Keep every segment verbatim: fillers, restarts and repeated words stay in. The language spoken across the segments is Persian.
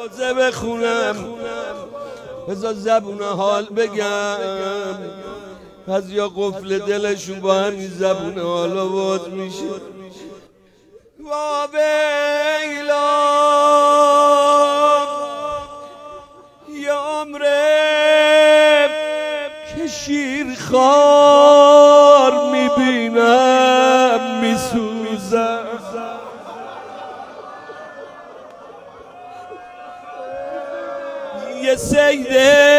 تازه بخونم بذار زبون حال بگم، از یا قفل دلشون با همین زبون حالا باز میشه. وا ویلا یا عمره که شیرخوار میبینم میسوزم، یه سیده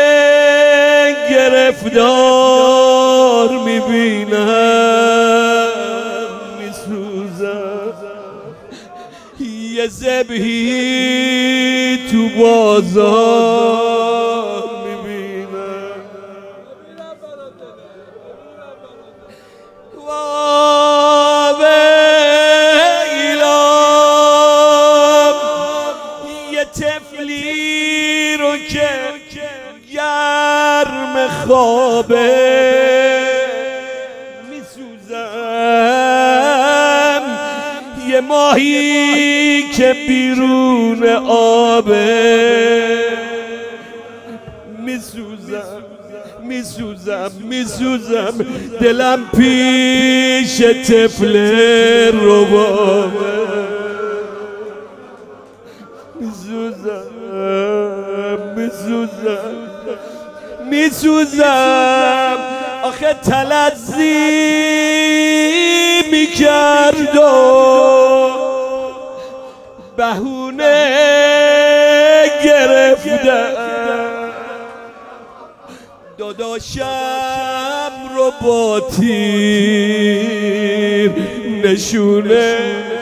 گرفتار میبینم میسوزم، یه ذبحی تو بازار میبینم. وا ویلام یه طفلی رو که گرم خوابه میسوزم، یه ماهی که بیرون آبه میسوزم میسوزم میسوزم، دلم پیش طفل ربابه میسوزم میسوزم میسوزم. آخه تلذی میکرد و بهونه گرفتم، داداشم رو با تیر نشونه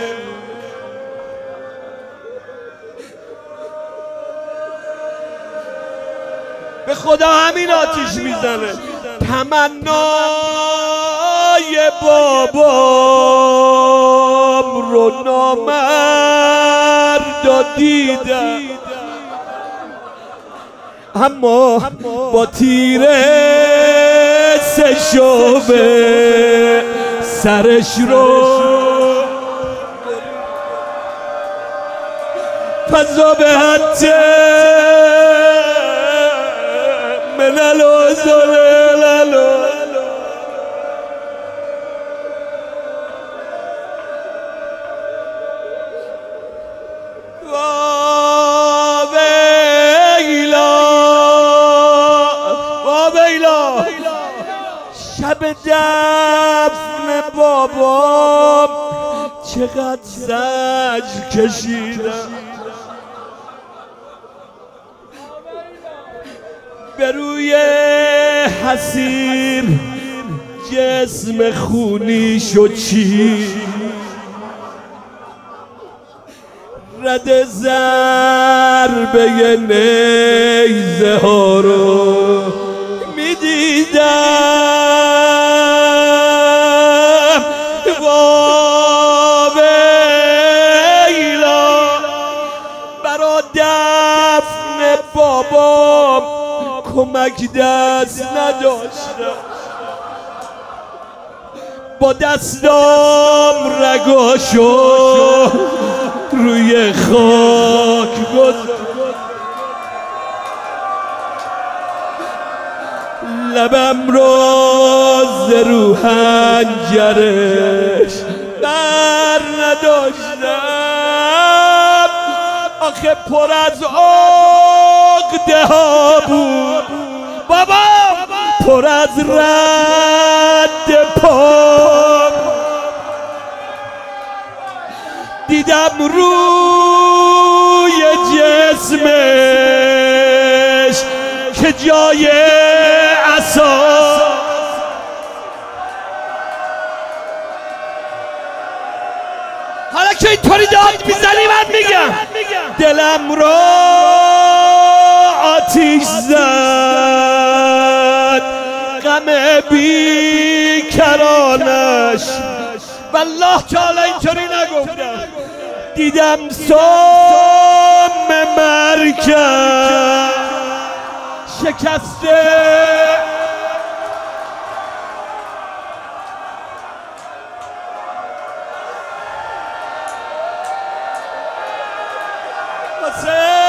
به خدا همین آتیش میزنه. تمنای بابام رو نامرد دیدم، اما با تیر سه شعبه سرش رو فضا به حتی منالو زلالو. وا ویلا وا ویلا شب دفن بابام چقدر زجر کشیدم، به روی حسیر جسم خونی شد چی، رد ضربه نیزه ها رو میدیدم. وا ویلا برا دفن بابام کمک دست نداشتم، با دستام رگاشو روی خاک گذاشتم، لبم رو ز رو حنجرش بر نداشتم. آخه پر از عقده ها بود بابا، پر از رد پا، دیدم روی جسمش که جای عصا، حالا که اینطوری داد میزنی من میگم دلم رو آتیش زد، غم بیکرانش والله تعالی اینطوری نگفتم. دیدم سم مرکب شکسته، واسه